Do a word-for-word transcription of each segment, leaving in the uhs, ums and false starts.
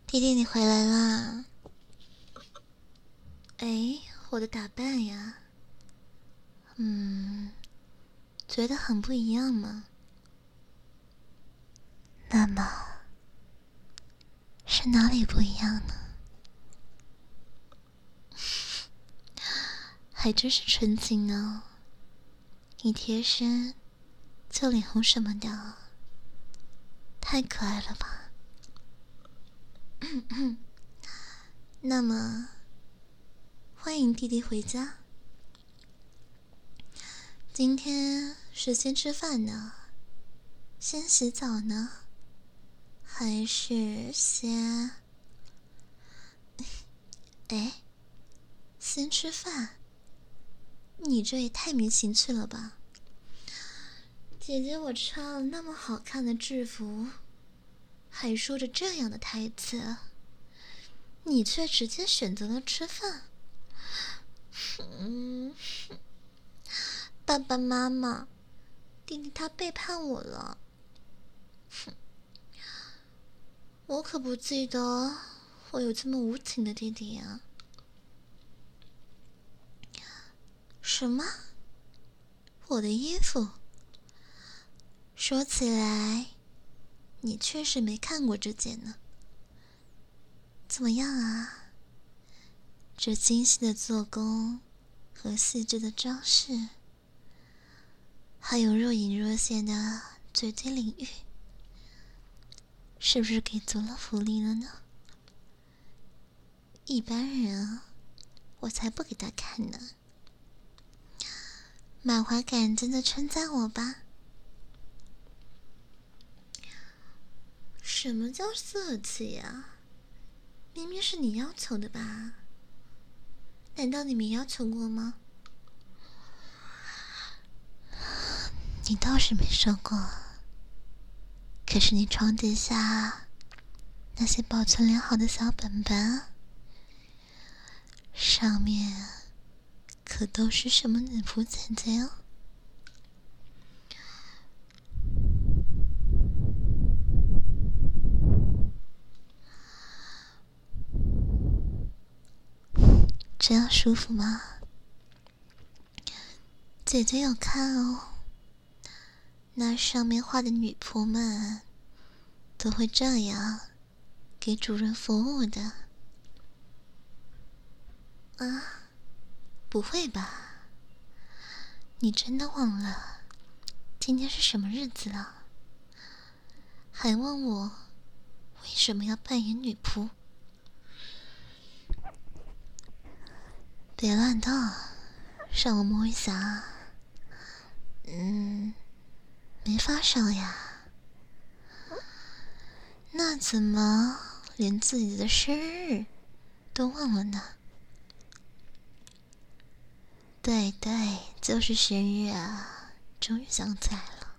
弟弟，你回来啦！哎，我的打扮呀，嗯，觉得很不一样吗？那么是哪里不一样呢？还真是纯情呢，一贴身就脸红什么的，太可爱了吧！那么，欢迎弟弟回家。今天是先吃饭呢，先洗澡呢，还是先……哎，先吃饭？你这也太没情趣了吧！姐姐，我穿了那么好看的制服，还说着这样的台词，你却直接选择了吃饭。嗯，爸爸妈妈，弟弟他背叛我了。我可不记得我有这么无情的弟弟呀。什么？我的衣服？说起来，你确实没看过这件呢。怎么样啊？这精细的做工和细致的装饰，还有若隐若现的绝对领域，是不是给足了福利了呢？一般人啊，我才不给他看呢。满怀感激的称赞我吧。什么叫色气呀？明明是你要求的吧？难道你没要求过吗？你倒是没说过，可是你床底下那些保存良好的小本本，上面可都是什么女仆姐姐哦。这样舒服吗？姐姐有看哦，那上面画的女仆们都会这样给主人服务的。啊，不会吧？你真的忘了今天是什么日子了？还问我为什么要扮演女仆？别乱动，让我摸一下。嗯，没发烧呀？那怎么连自己的生日都忘了呢？对对，就是生日啊，终于想起来了。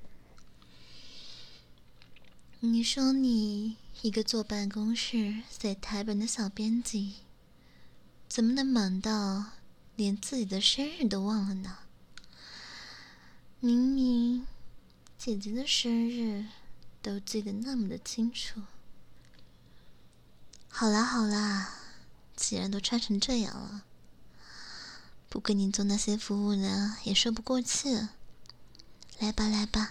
你说你一个坐办公室写台本的小编辑，怎么能忙到连自己的生日都忘了呢？明明姐姐的生日都记得那么的清楚。好啦好啦，既然都穿成这样了，不给你做那些服务呢，也说不过去。来吧来吧，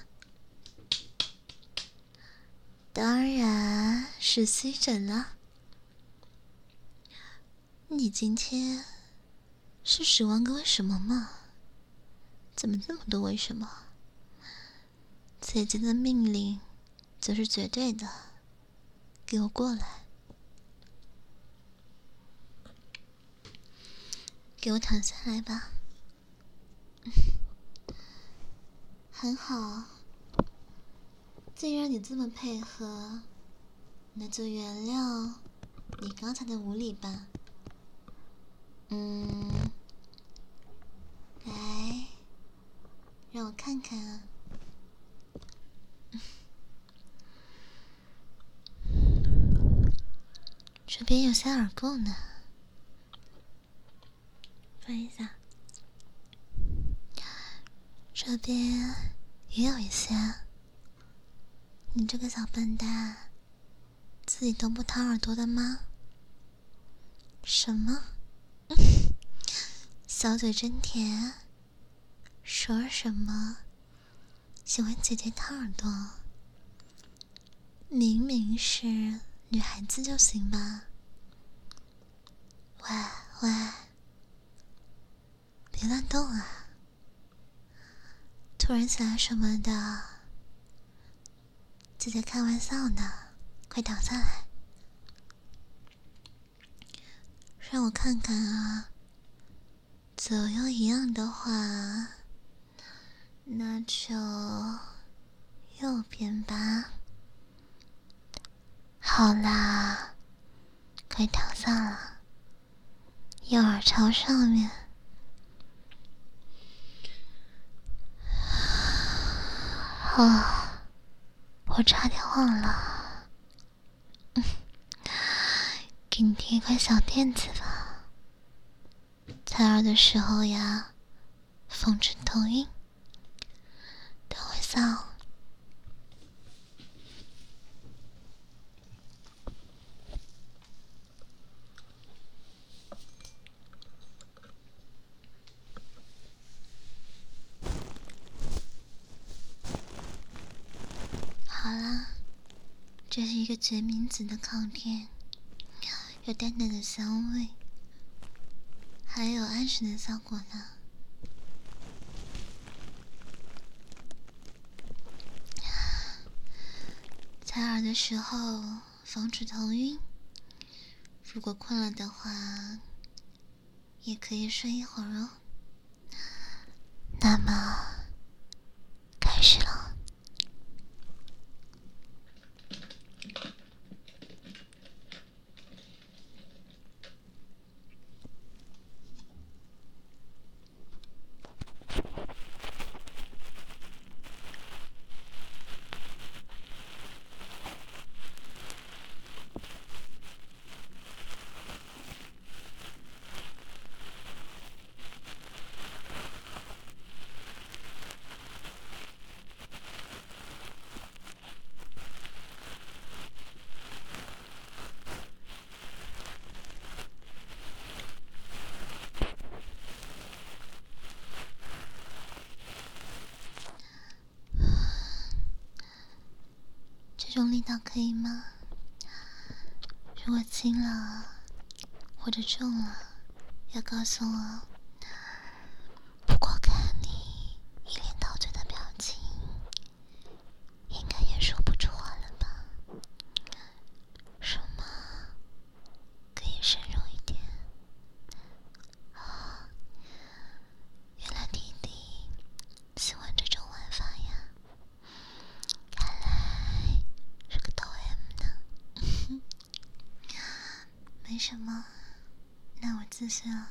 当然是吸枕了。你今天是十万个为什么吗？怎么这么多为什么？姐姐的命令就是绝对的，给我过来，给我躺下来吧。很好，既然你这么配合，那就原谅你刚才的无礼吧。嗯，来，让我看看啊。这边有些耳垢呢，翻一下。这边也有一些。你这个小笨蛋， 自己都不掏耳朵的吗？什么？小嘴真甜，说什么喜欢姐姐掏耳朵？明明是女孩子就行吧。喂喂，别乱动啊！突然起来什么的，姐姐开玩笑呢，快躺下来，让我看看啊。左右一样的话，那就右边吧。好啦，快躺下了，右耳朝上面。啊，我差点忘了，给你贴一块小垫子吧。采耳的时候呀，防止头晕。等我一下哦。好啦，这是一个决明子的靠垫，有淡淡的香味，还有安神的效果呢。采耳的时候防止头晕，如果困了的话，也可以睡一会儿哦。那么，开始了。这种力道可以吗？如果轻了或者重了，要告诉我。不过看你一脸陶醉的表情，应该也说不出话了吧？什么？可以深入一点。哦，原来弟弟喜欢这种玩法呀，看来是个抖 M 呢。没什么，那我继续了。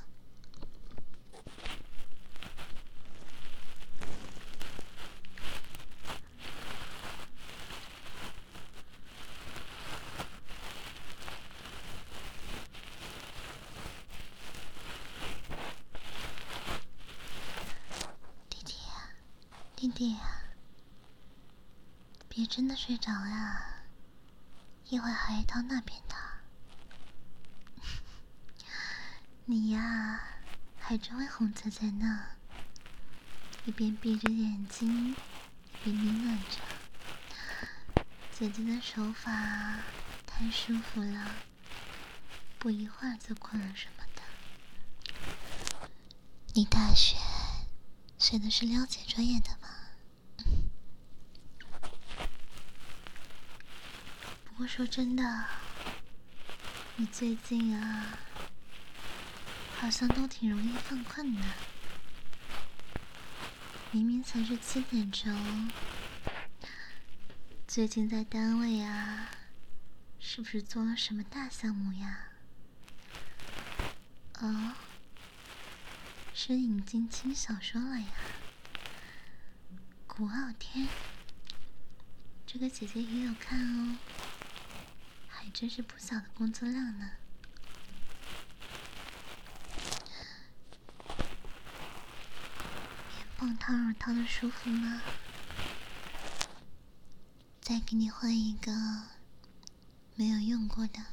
弟弟呀，弟弟呀，别真的睡着呀，一会儿还到那边的。你呀，还真会哄姐姐呢，一边闭着眼睛，一边呢喃着。姐姐的手法太舒服了，不一会儿就困了什么的。你大学学的是了解专业的吧？不过说真的，你最近啊，好像都挺容易犯困的。明明才是七点钟，最近在单位啊，是不是做了什么大项目呀？哦，是引进轻小说了呀。古傲天，这个姐姐也有看哦，还真是不小的工作量呢。棉棒掏耳掏的舒服吗？再给你换一个没有用过的。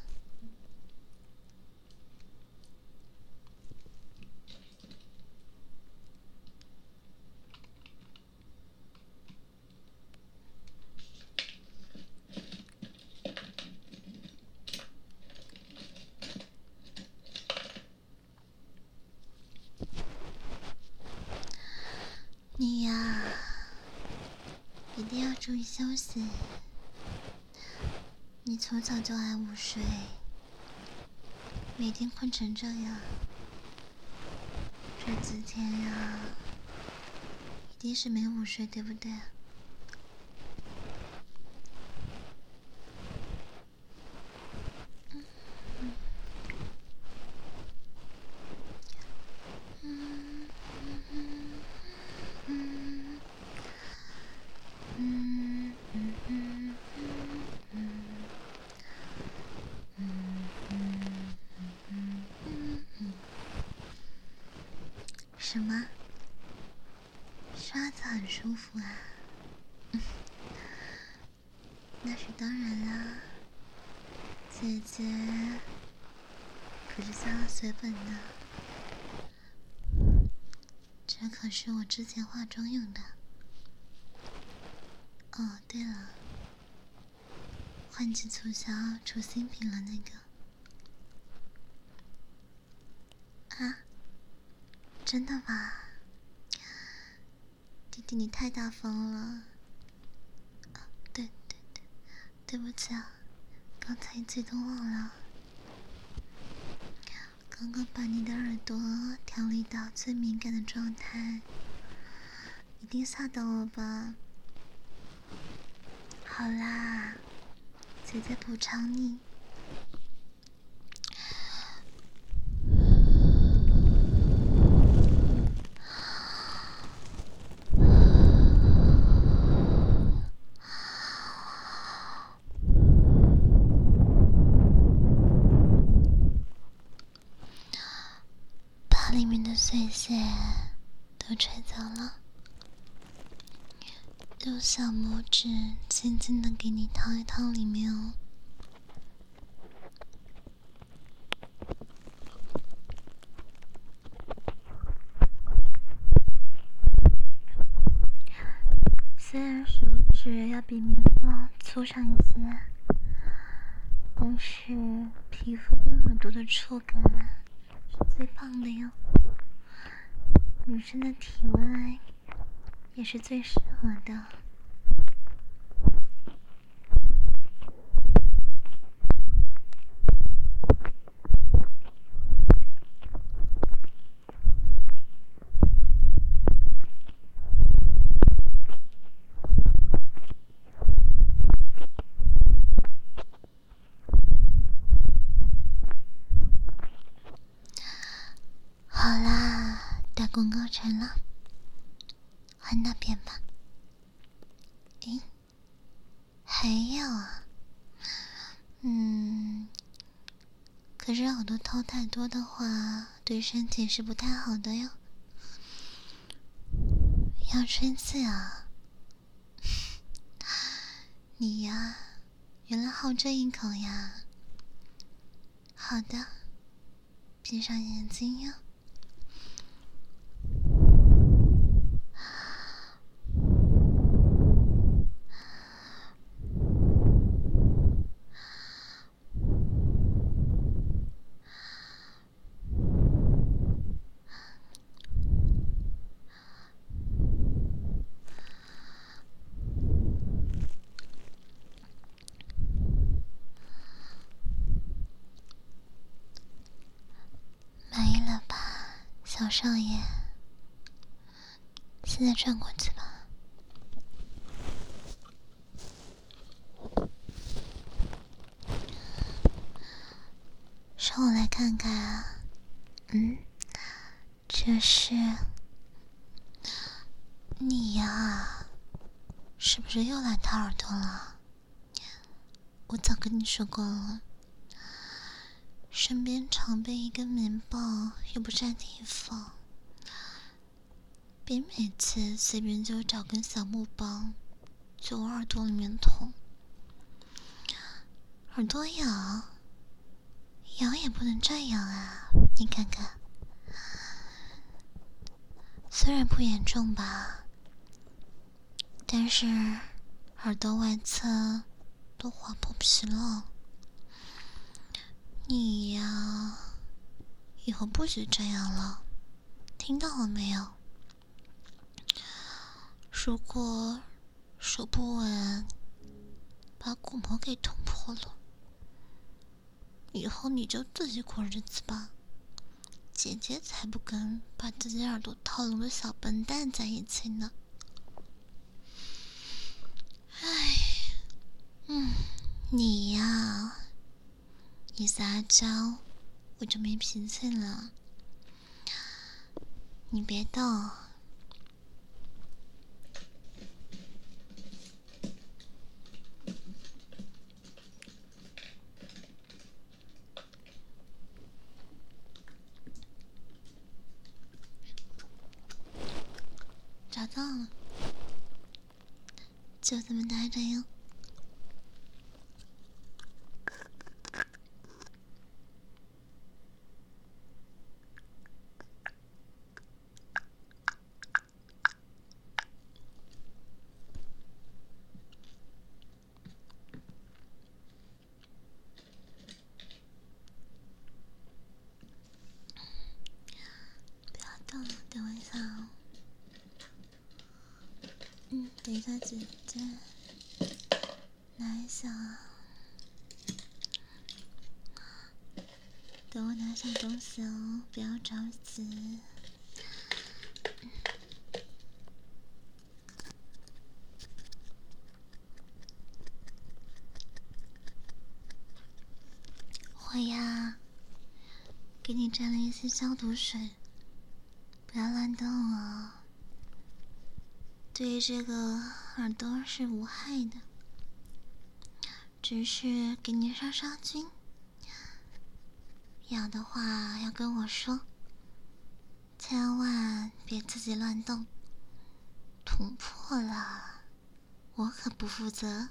你呀，一定要注意休息。你从小就爱午睡，每天困成这样，这几天呀，一定是没午睡，对不对？什么？刷子很舒服啊？那是当然啦，姐姐可是下了血本呢。这可是我之前化妆用的。哦，对了，换季促销出新品了那个。啊？真的吗？弟弟你太大方了。啊，对对对，对不起啊，刚才一激动忘了。刚刚把你的耳朵调理到最敏感的状态，一定吓到我吧？好啦，姐姐补偿你。把里面的碎屑都吹走了，用小拇指轻轻的给你掏一掏里面哦。虽然手指要比棉棒粗上一些，但是皮肤跟耳朵的触感是最棒的哟。女生的体温也是最适合的。好啦，打广告成了，换那边吧。诶，还要啊？嗯，可是耳朵掏太多的话，对身体是不太好的哟。要吹刺啊？你呀，原来好这一口呀。好的，闭上眼睛哟。满意了吧，小少爷？现在转过去吧。让我来看看啊。嗯，这是你呀？是不是又来掏耳朵了？我早跟你说过了，身边常备一根棉棒，又不占地方，别每次随便就找根小木棒就往耳朵里面捅。 耳朵痒，痒也不能这样啊！你看看，虽然不严重吧，但是耳朵外侧都划破皮了。你呀，以后不许这样了，听到了没有？如果手不稳，把鼓膜给捅破了，以后你就自己过日子吧。姐姐才不跟把自己耳朵套聋的小笨蛋在一起呢。唉，嗯，你呀，一撒娇我就没脾气了。你别动。找到了，就这么待着哟。不要动了，等我一下哦。嗯，等一下，姐姐，拿一下啊。等我拿下东西哦，不要着急。我呀，给你沾了一些消毒水，不要乱动哦。对于这个耳朵是无害的，只是给你杀杀菌。痒的话要跟我说，千万别自己乱动，捅破了我可不负责。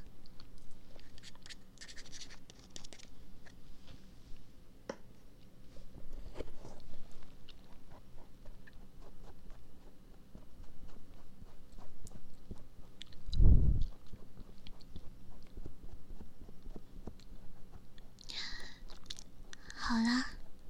好啦，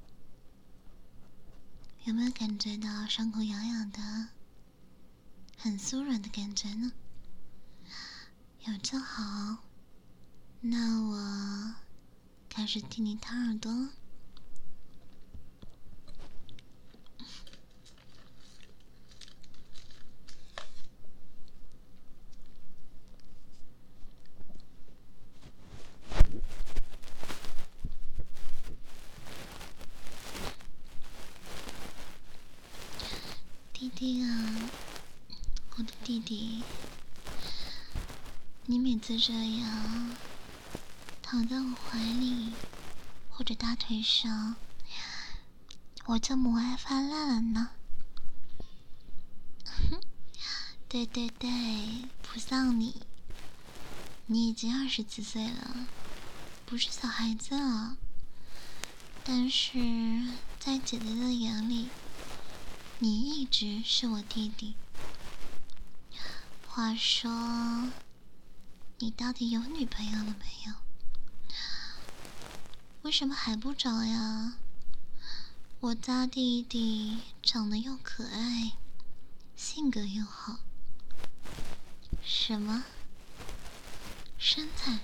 有没有感觉到伤口痒痒的，很酥软的感觉呢？有就好，那我开始替你掏耳朵了。弟弟啊，我的弟弟，你每次这样躺在我怀里或者大腿上，我就母爱泛滥了呢。对对对，不像你，你已经二十几岁了，不是小孩子了。但是在姐姐的眼里，你一直是我弟弟。话说，你到底有女朋友了没有？为什么还不找呀？我家弟弟长得又可爱，性格又好。什么？身材？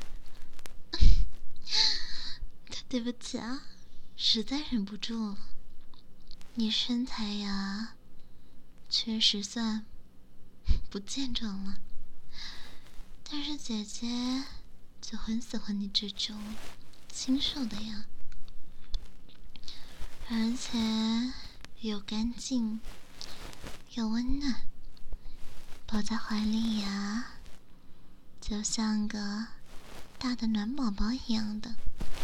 对不起啊，实在忍不住了。你身材呀，确实算不健壮了，但是姐姐就很喜欢你这种清瘦的呀，而且又干净又温暖，抱在怀里呀，就像个大的暖宝宝一样的。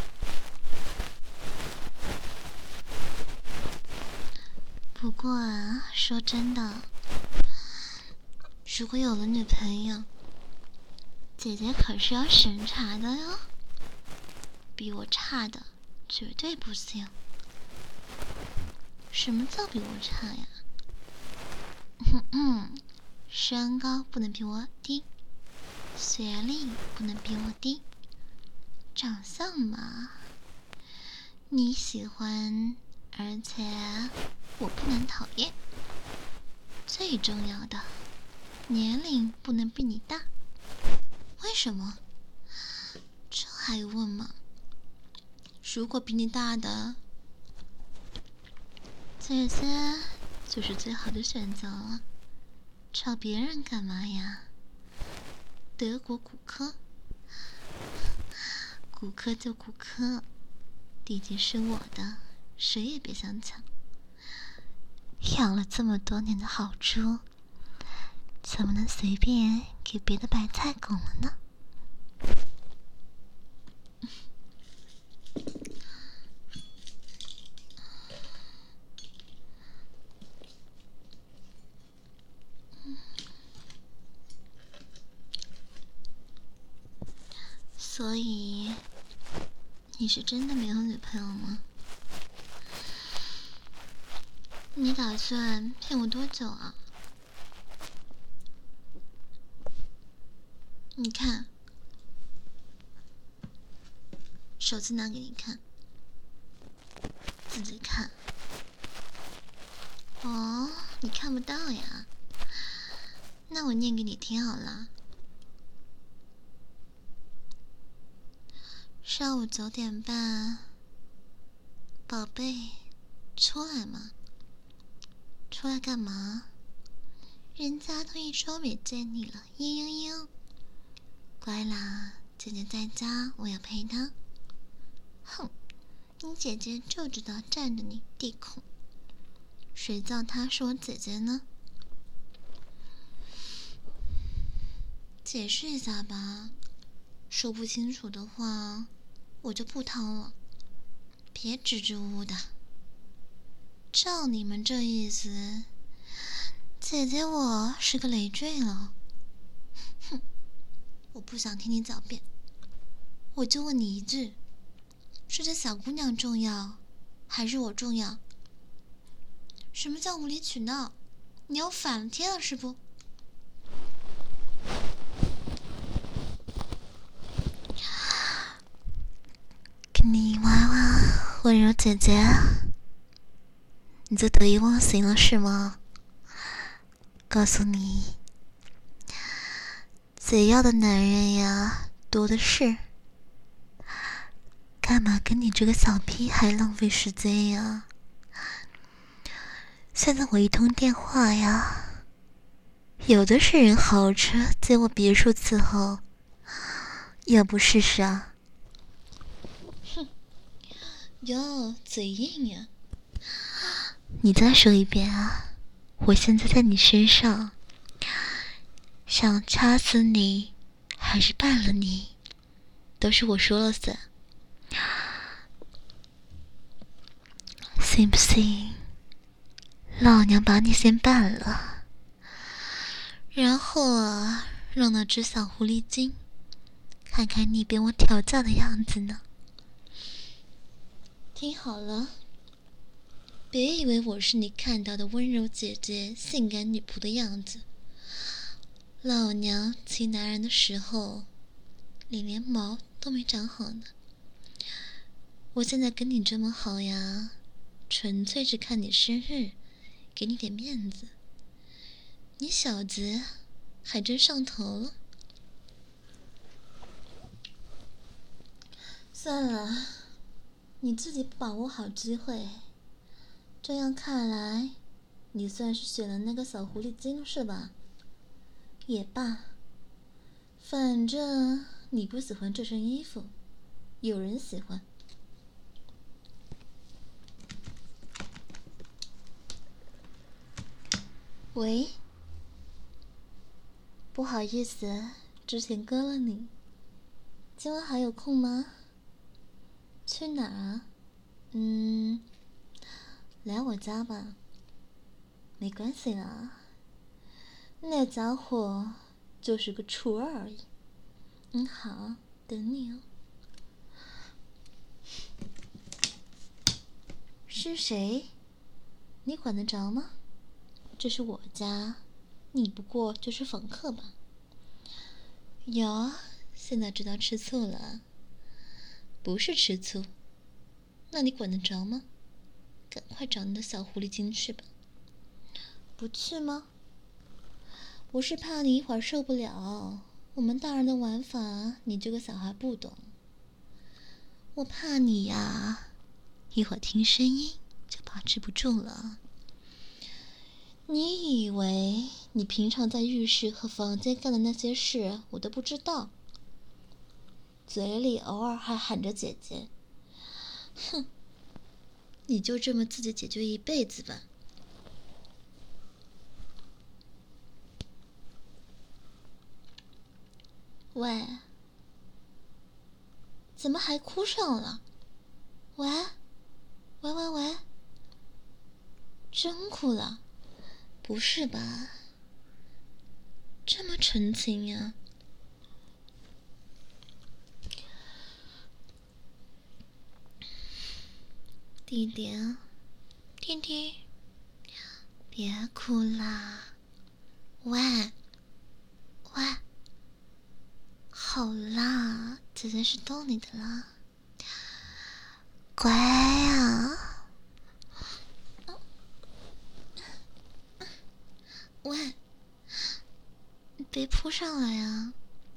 不过啊，说真的，如果有了女朋友，姐姐可是要审查的哟。 比我差的绝对不行。什么叫比我差呀？嗯嗯，身高不能比我低，学历不能比我低，长相嘛，你喜欢，而且我不能讨厌。最重要的，年龄不能比你大。为什么？这还用问吗？如果比你大的，姐姐就是最好的选择了。找别人干嘛呀？德国骨科，骨科就骨科，地基是我的，谁也别想抢。养了这么多年的好猪，怎么能随便给别的白菜拱了呢？所以，你是真的没有女朋友吗？你打算骗我多久啊？你看，手机拿给你看，自己看。哦，你看不到呀？那我念给你听好了。上午九点半，宝贝，出来嘛。出来干嘛？人家都一周没见你了，嘤嘤嘤。乖啦，姐姐在家，我要陪她。哼，你姐姐就知道占着你地孔，谁叫她是我姐姐呢？解释一下吧，说不清楚的话，我就不掏了。别支支吾吾的，照你们这意思，姐姐我是个累赘了。哼，我不想听你狡辩，我就问你一句，是这小姑娘重要，还是我重要？什么叫无理取闹？你要反了天了是不？跟你玩玩温柔姐姐，你就得意忘形了是吗？告诉你，姐要的男人呀多的是，干嘛跟你这个小屁孩浪费时间呀？现在我一通电话呀，有的是人豪车接我别墅伺候，要不试试啊？哼，哟，嘴硬呀！你再说一遍啊！我现在在你身上，想掐死你，还是办了你，都是我说了算。信不信？老娘把你先办了，然后啊，让那只小狐狸精看看你被我调教的样子呢。听好了，别以为我是你看到的温柔姐姐、性感女仆的样子。老娘骑男人的时候，你连毛都没长好呢。我现在跟你这么好呀，纯粹是看你生日，给你点面子。你小子还真上头了。算了，你自己不把握好机会。这样看来，你算是选了那个小狐狸精是吧？也罢，反正你不喜欢这身衣服，有人喜欢。喂，不好意思，之前割了你。今晚还有空吗？去哪儿啊？嗯，来我家吧。没关系啦，那家伙就是个处儿而已。嗯，好，等你哦。 是谁？你管得着吗？这是我家，你不过就是访客吧？哟，现在知道吃醋了？不是吃醋，那你管得着吗？赶快找你的小狐狸精去吧。不去吗？我是怕你一会儿受不了，我们大人的玩法，你这个小孩不懂。我怕你呀，一会儿听声音就把持不住了。你以为你平常在浴室和房间干的那些事，我都不知道？嘴里偶尔还喊着姐姐，哼，你就这么自己解决一辈子吧。喂，怎么还哭上了？喂，喂喂喂，真哭了？不是吧？这么纯情呀？弟弟，弟弟，别哭啦！喂，喂，好啦，姐姐是逗你的啦，乖啊！喂，别扑上来呀！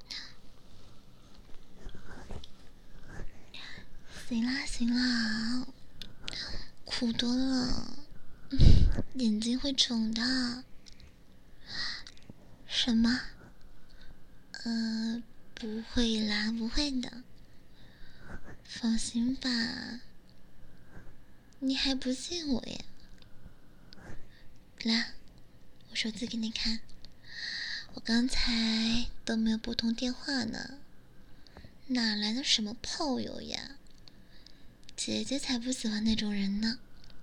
行啦行啦，哭多了，眼睛会肿的。什么？呃，不会啦，不会的，放心吧。你还不信我呀？来，我手机给你看，我刚才都没有拨通电话呢，哪来的什么炮友呀？姐姐才不喜欢那种人呢。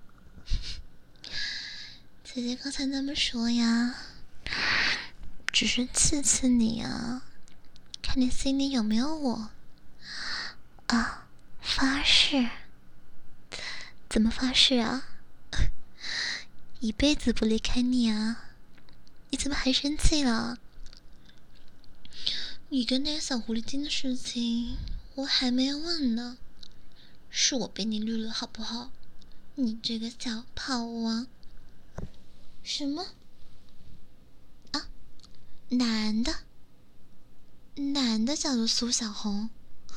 姐姐刚才那么说呀，只是刺刺你啊，看你心里有没有我啊。发誓？怎么发誓啊？一辈子不离开你啊！你怎么还生气了？你跟那个小狐狸精的事情我还没有问呢，是我被你绿了好不好？你这个小炮王！什么？啊？男的？男的叫做苏小红？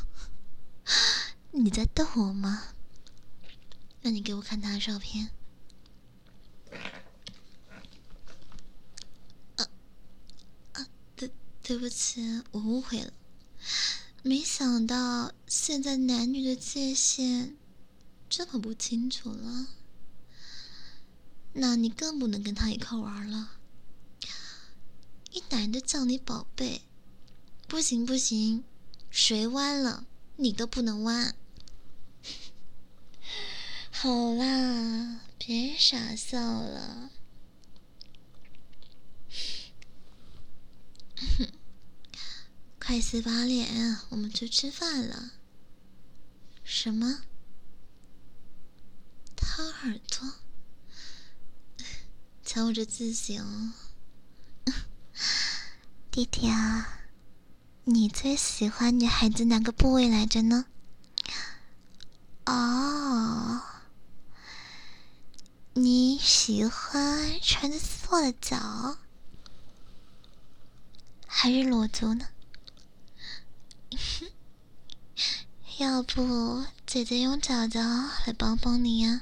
你在逗我吗？那你给我看他的照片。啊啊，对对不起，我误会了。没想到现在男女的界限这么不清楚了，那你更不能跟他一块玩了。一男的叫你宝贝，不行不行，谁弯了你都不能弯。好啦，别傻笑了。快洗把脸，我们去吃饭了。什么？掏耳朵？瞧我这字形。弟弟啊，你最喜欢女孩子哪个部位来着呢？哦，你喜欢穿着丝袜的脚，还是裸足呢？要不姐姐用脚脚来帮帮你呀？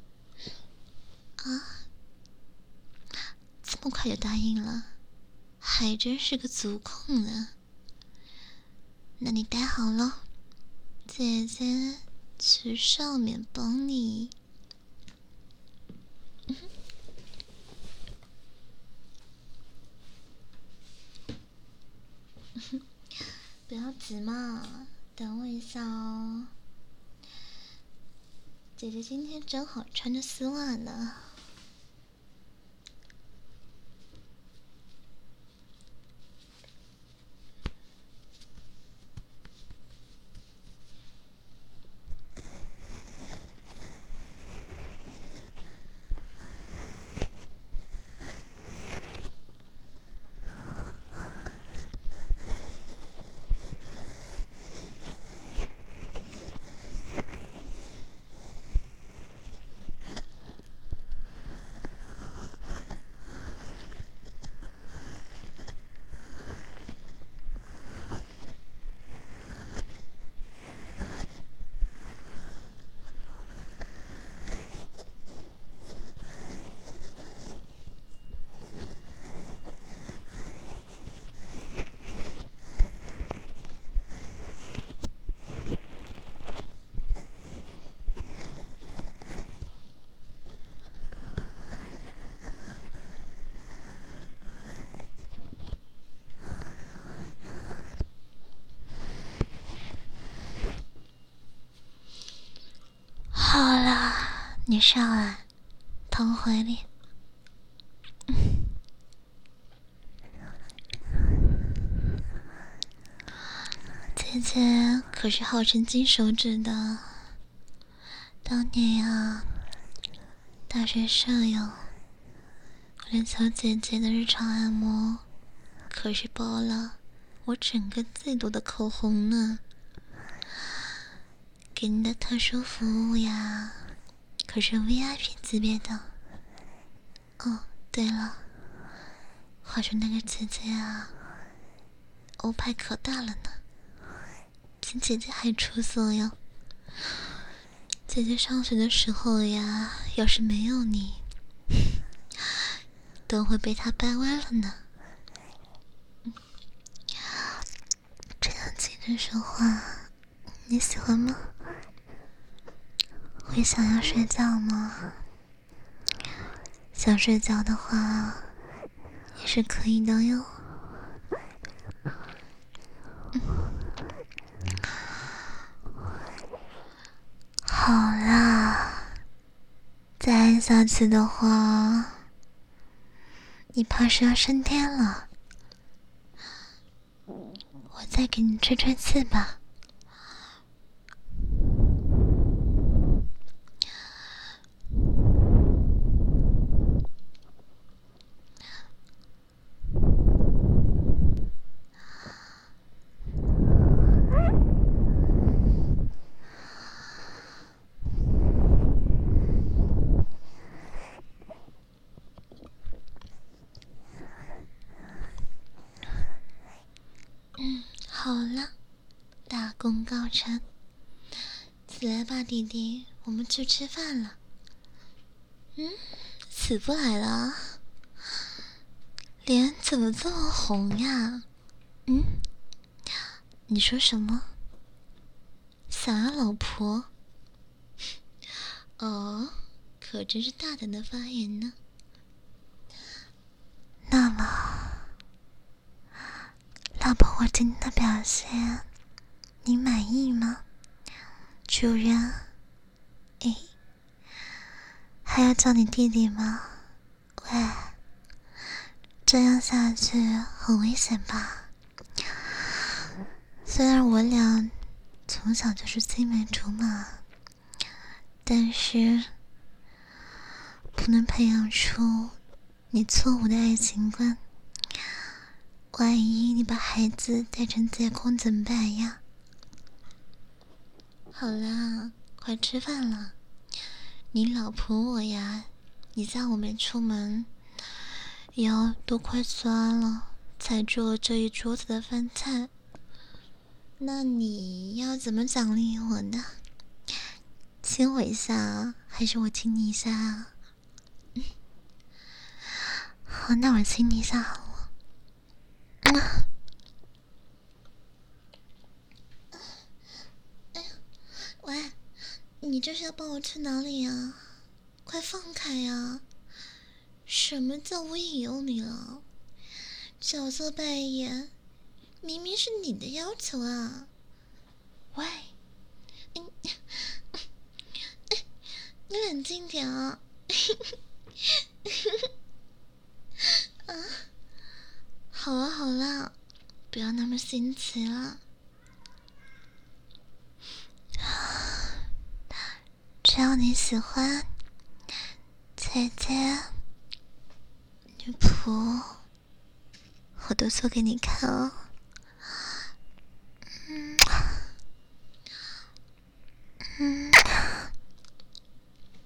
啊，这么快就答应了，还真是个足控呢。那你待好了，姐姐去上面帮你。不要急嘛，等我一下哦。姐姐今天正好穿着丝袜呢。 好了，你上来，躺怀里。姐姐可是号称金手指的，当年呀，大学舍友为了求姐姐的日常按摩，可是包了我整个季度的口红呢。给你的特殊服务呀，可是 V I P 级别的。哦，对了，话说那个姐姐啊，欧派可大了呢，比姐姐还出色哟。姐姐上学的时候呀，要是没有你，都会被她掰弯了呢。这样亲着说话，你喜欢吗？会想要睡觉吗？想睡觉的话，也是可以的哟。好啦，再按下去的话，你怕是要升天了。我再给你吹吹气吧。嗯，好了，大功告成。起来吧，弟弟，我们去吃饭了。嗯，起不来了，脸怎么这么红呀？嗯，你说什么？想要老婆？哦，可真是大胆的发言呢。那么，老婆，我今天的表现，你满意吗？主人，诶，还要叫你弟弟吗？喂，这样下去很危险吧？虽然我俩从小就是青梅竹马，但是不能培养出你错误的爱情观。万一你把孩子带成结婚怎么办呀？好啦，快吃饭了。你老婆我呀，你叫我没出门，腰都快酸了，才做了这一桌子的饭菜。那你要怎么奖励我呢？亲我一下，还是我亲你一下啊？嗯、好，那我亲你一下好了。嗯、哎呀，喂，你这是要抱我去哪里呀？快放开呀！什么叫我引诱你了？角色扮演，明明是你的要求啊！喂，你你冷静点啊！啊，好了好了，不要那么心急了。只要你喜欢，姐姐、女仆，我都做给你看哦。嗯，嗯。